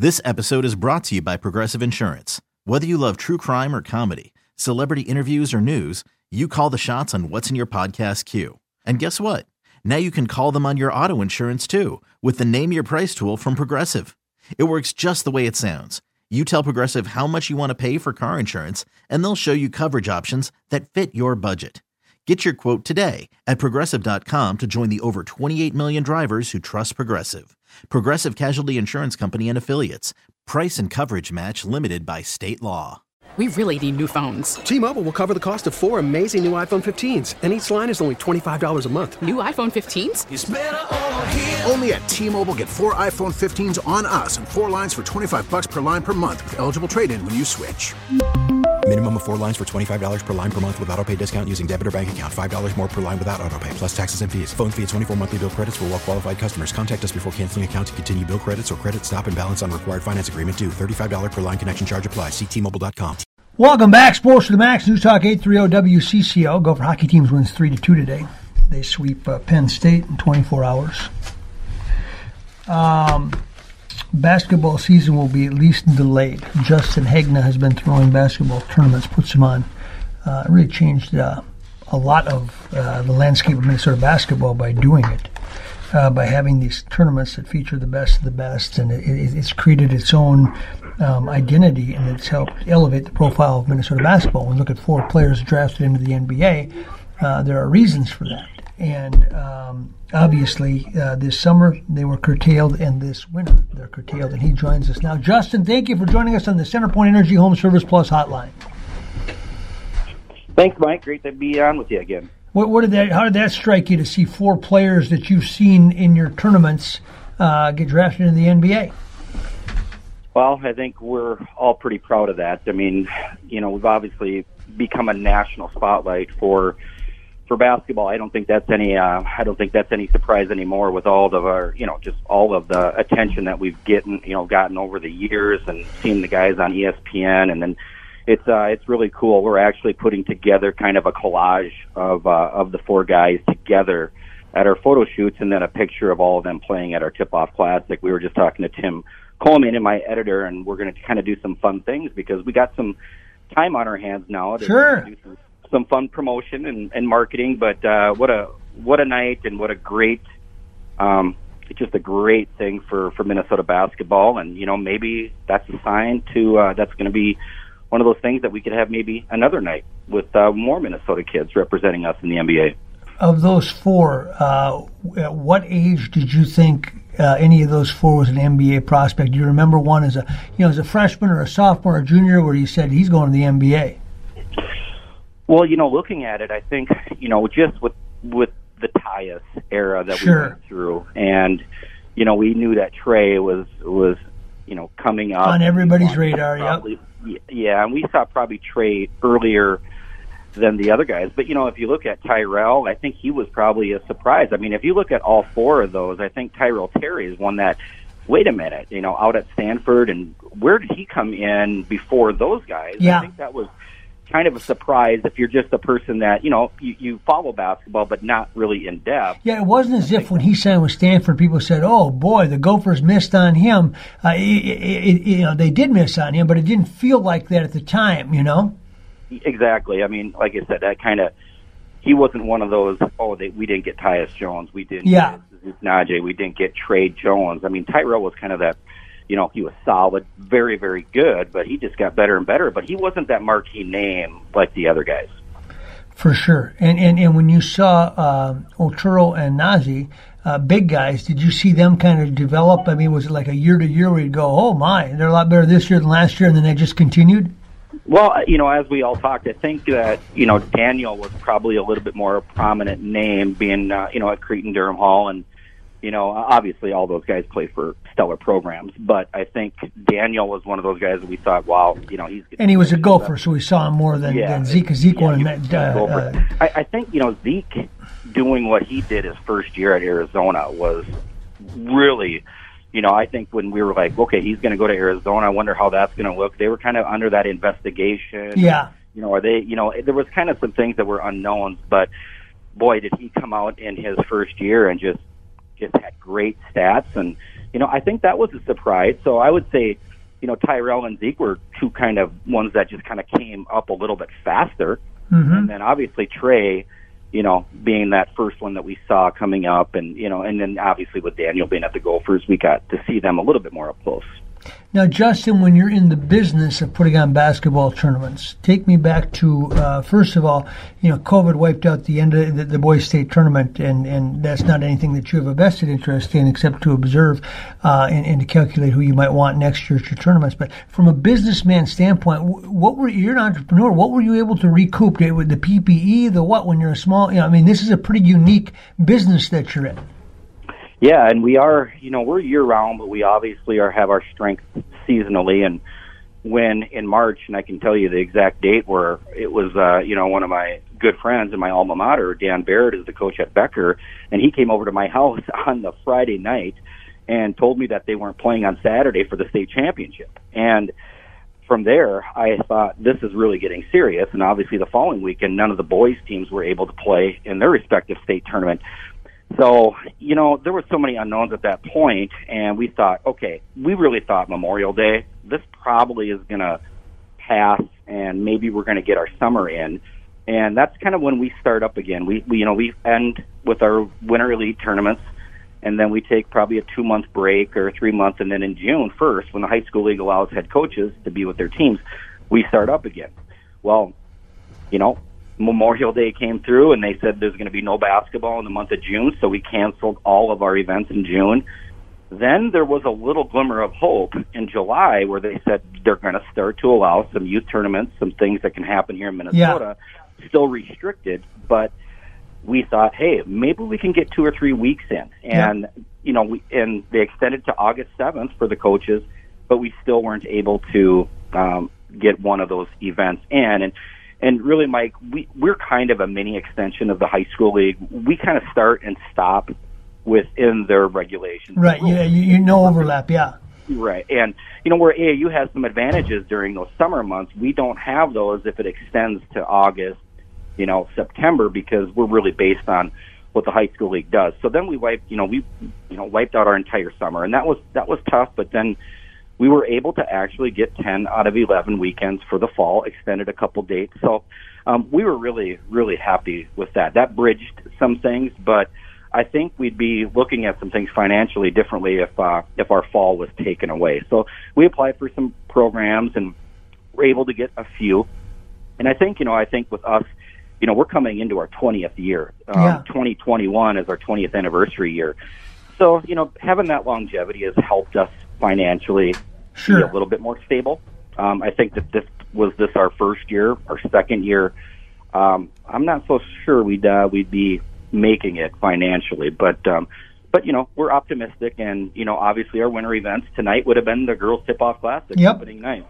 This episode is brought to you by Progressive Insurance. Whether you love true crime or comedy, celebrity interviews or news, you call the shots on what's in your podcast queue. And guess what? Now you can call them on your auto insurance too with the Name Your Price tool from Progressive. It works just the way it sounds. You tell Progressive how much you want to pay for car insurance, and they'll show you coverage options that fit your budget. Get your quote today at Progressive.com to join the over 28 million drivers who trust Progressive. Progressive Casualty Insurance Company and Affiliates. Price and coverage match limited by state law. We really need new phones. T-Mobile will cover the cost of 4 amazing new iPhone 15s, and each line is only $25 a month. New iPhone 15s? It's better over here. Only at T-Mobile, get 4 iPhone 15s on us and 4 lines for $25 per line per month with eligible trade-in when you switch. Minimum of 4 lines for $25 per line per month with autopay discount using debit or bank account. $5 more per line without autopay, plus taxes and fees. Phone fee at 24 monthly bill credits for well-qualified customers. Contact us before canceling account to continue bill credits or credit stop and balance on required finance agreement due. $35 per line connection charge applies. See T-Mobile.com. Welcome back, Sports to the Max. News Talk 830 WCCO. Gopher hockey teams wins 3-2 today. They sweep Penn State in 24 hours. Basketball season will be at least delayed. Justin Hagna has been throwing basketball tournaments, puts him on. Really changed a lot of the landscape of Minnesota basketball by doing it, by having these tournaments that feature the best of the best, and it's created its own identity, and it's helped elevate the profile of Minnesota basketball. When we look at 4 players drafted into the NBA, there are reasons for that. And obviously, this summer they were curtailed, and this winter they're curtailed. And he joins us now. Justin, thank you for joining us on the CenterPoint Energy Home Service Plus hotline. Thanks, Mike. Great to be on with you again. How did that strike you to see 4 players that you've seen in your tournaments get drafted in the NBA? Well, I think we're all pretty proud of that. I mean, we've obviously become a national spotlight for basketball. I don't think that's any surprise anymore with all of our, just all of the attention that we've gotten over the years, and seeing the guys on ESPN, and then it's really cool. We're actually putting together kind of a collage of the 4 guys together at our photo shoots, and then a picture of all of them playing at our Tip-Off Classic. We were just talking to Tim Coleman and my editor, and we're going to kind of do some fun things because we got some time on our hands now to do some fun promotion and marketing. But what a night, and what a great it's just a great thing for Minnesota basketball. And maybe that's a sign to that's going to be one of those things that we could have maybe another night with more Minnesota kids representing us in the NBA. Of those 4, at what age did you think any of those 4 was an NBA prospect? Do you remember one as a freshman or a sophomore or junior where you said he's going to the NBA? Well, looking at it, I think, just with the Tyus era that we went through, and, we knew that Trey was coming up. On everybody's radar, Yeah, and we saw probably Trey earlier than the other guys. But, if you look at Tyrell, I think he was probably a surprise. I mean, if you look at all 4 of those, I think Tyrell Terry is one that, wait a minute, out at Stanford, and where did he come in before those guys? Yeah. I think that was kind of a surprise if you're just a person that, you follow basketball but not really in depth. Yeah, it wasn't as if when he signed with Stanford, people said, oh, boy, the Gophers missed on him. They did miss on him, but it didn't feel like that at the time, Exactly. I mean, like I said, that kind of, he wasn't one of those, we didn't get Tyus Jones, we didn't get Najee, we didn't get Trey Jones. I mean, Tyrell was kind of that, he was solid, very, very good, but he just got better and better. But he wasn't that marquee name like the other guys. For sure. And when you saw Otero and Najee, big guys, did you see them kind of develop? I mean, was it like a year to year where you'd go, oh, my, they're a lot better this year than last year, and then they just continued? Well, as we all talked, I think that, Daniel was probably a little bit more a prominent name being, at Cretin-Durham Hall. And, obviously all those guys play for stellar programs. But I think Daniel was one of those guys that we thought, wow, he's... And he was a Gopher, so we saw him more than Zeke. Zeke won that. I think, Zeke doing what he did his first year at Arizona was really... I think when we were like, okay, he's going to go to Arizona, I wonder how that's going to look. They were kind of under that investigation. Yeah. Are they, there was kind of some things that were unknowns, but boy, did he come out in his first year and just just had great stats. And, I think that was a surprise. So I would say, Tyrell and Zeke were two kind of ones that just kind of came up a little bit faster. Mm-hmm. And then obviously Trey, being that first one that we saw coming up, and, and then obviously with Daniel being at the Gophers, we got to see them a little bit more up close. Now, Justin, when you're in the business of putting on basketball tournaments, take me back to, first of all, COVID wiped out the end of the boys' state tournament, and that's not anything that you have a vested interest in except to observe and to calculate who you might want next year at your tournaments. But from a businessman standpoint, you're an entrepreneur, what were you able to recoup? With the PPE, the what, when you're a small, this is a pretty unique business that you're in. Yeah, and we are, we're year-round, but we obviously have our strength seasonally. And when in March, and I can tell you the exact date where it was, one of my good friends in my alma mater, Dan Barrett, is the coach at Becker, and he came over to my house on the Friday night and told me that they weren't playing on Saturday for the state championship. And from there, I thought, this is really getting serious. And obviously the following weekend, none of the boys' teams were able to play in their respective state tournament. So, there were so many unknowns at that point, and we thought, okay, we really thought Memorial Day, this probably is going to pass, and maybe we're going to get our summer in. And that's kind of when we start up again. We end with our Winter Elite tournaments, and then we take probably a 2-month break or 3 months, and then in June 1st, when the high school league allows head coaches to be with their teams, we start up again. Well, Memorial Day came through, and they said there's going to be no basketball in the month of June, so we canceled all of our events in June. Then there was a little glimmer of hope in July where they said they're going to start to allow some youth tournaments, some things that can happen here in Minnesota, still restricted, but we thought, hey, maybe we can get 2 or 3 weeks in. And, and they extended to August 7th for the coaches, but we still weren't able to get one of those events in. And really, Mike, we're kind of a mini extension of the high school league. We kind of start and stop within their regulations. Right, you no overlap, yeah. Right, and, where AAU has some advantages during those summer months, we don't have those if it extends to August, September, because we're really based on what the high school league does. So then we wiped out our entire summer, and that was tough, but then we were able to actually get 10 out of 11 weekends for the fall, extended a couple dates. So we were really, really happy with that. That bridged some things, but I think we'd be looking at some things financially differently if our fall was taken away. So we applied for some programs and were able to get a few. And I think with us, we're coming into our 20th year. 2021 is our 20th anniversary year. So, having that longevity has helped us financially be a little bit more stable. I think that this our first year, our second year. I'm not so sure we'd be making it financially, but we're optimistic, and obviously our winter events tonight would have been the girls tip-off classic opening night.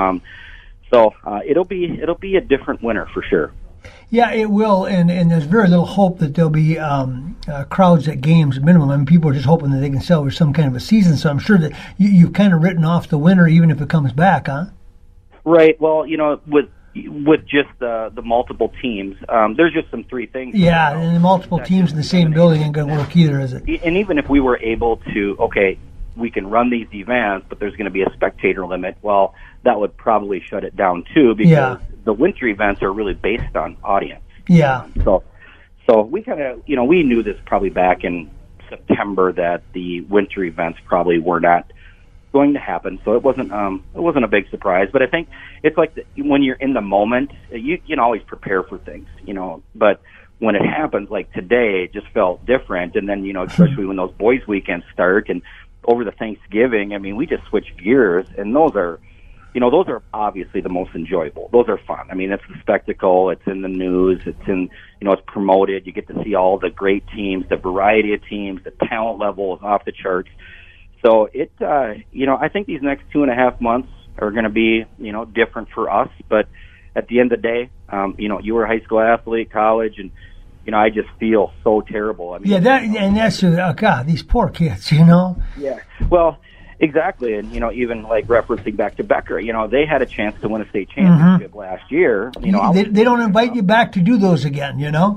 So it'll be a different winter for sure. Yeah, it will, and there's very little hope that there'll be crowds at games at minimum. I mean, people are just hoping that they can salvage some kind of a season, so I'm sure that you've kind of written off the winter even if it comes back, huh? Right. Well, with just the multiple teams, there's just some three things. Yeah, and the multiple teams in the same building ain't going to work either, is it? And even if we were able to, we can run these events, but there's going to be a spectator limit, well, that would probably shut it down too, because the winter events are really based on audience. Yeah. So we kind of, we knew this probably back in September that the winter events probably were not going to happen. So it wasn't a big surprise. But I think it's like when you're in the moment, you can always prepare for things, but when it happens, like today, it just felt different. And then, especially when those boys' weekends start and over the Thanksgiving, I mean, we just switch gears, and those are obviously the most enjoyable. Those are fun. I mean, it's the spectacle. It's in the news. It's in, it's promoted. You get to see all the great teams, the variety of teams, the talent level is off the charts. So I think these next 2.5 months are going to be, different for us. But at the end of the day, you were a high school athlete, college, and, I just feel so terrible. I mean, that's God, these poor kids, Yeah. Well, exactly. And, even like referencing back to Becker, they had a chance to win a state championship last year. They don't invite you back to do those again,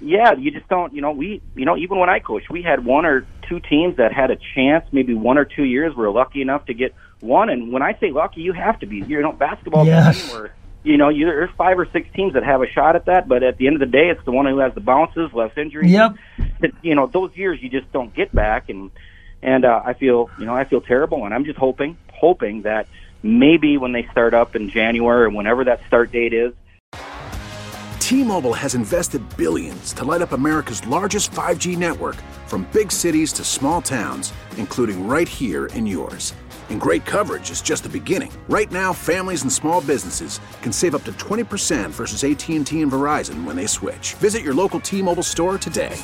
Yeah, you just don't. Even when I coached, we had one or two teams that had a chance. Maybe 1 or 2 years, we were lucky enough to get one. And when I say lucky, you have to be. Basketball yes. team where there's 5 or 6 teams that have a shot at that. But at the end of the day, it's the one who has the bounces, less injuries. Yep. Those years you just don't get back. And I feel terrible. And I'm just hoping that maybe when they start up in January or whenever that start date is. T-Mobile has invested billions to light up America's largest 5G network, from big cities to small towns, including right here in yours. And great coverage is just the beginning. Right now, families and small businesses can save up to 20% versus AT&T and Verizon when they switch. Visit your local T-Mobile store today.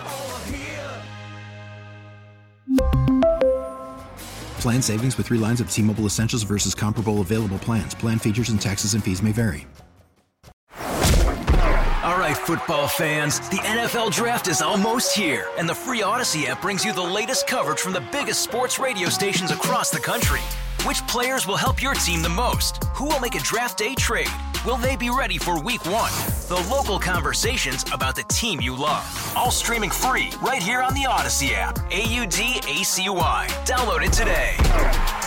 Plan savings with 3 lines of T-Mobile Essentials versus comparable available plans. Plan features and taxes and fees may vary. All right, football fans, the NFL Draft is almost here, and the free Odyssey app brings you the latest coverage from the biggest sports radio stations across the country. Which players will help your team the most? Who will make a draft day trade? Will they be ready for Week 1? The local conversations about the team you love. All streaming free right here on the Odyssey app. AUDACY. Download it today.